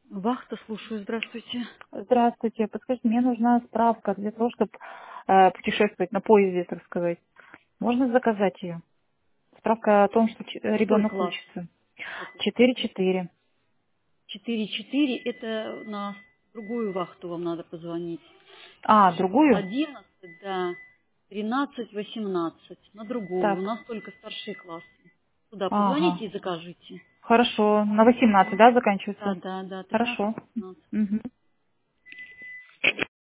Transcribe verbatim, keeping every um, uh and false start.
Вахта, слушаю, здравствуйте. Здравствуйте. Подскажите, мне нужна справка для того, чтобы э, путешествовать на поезде, так сказать. Можно заказать ее? Справка о том, что ч- Какой ребенок класс? учится. Какой? Четыре-четыре. Четыре-четыре, это на другую вахту вам надо позвонить. А, другую? Одиннадцать, да. Тринадцать-восемнадцать. На другую. У Так. нас только старшие классы. Туда Ага. позвоните и закажите. Хорошо. На восемнадцать, Ага. да, Да, заканчивается? да, да. Хорошо. Тринадцать-восемнадцать. Мгм.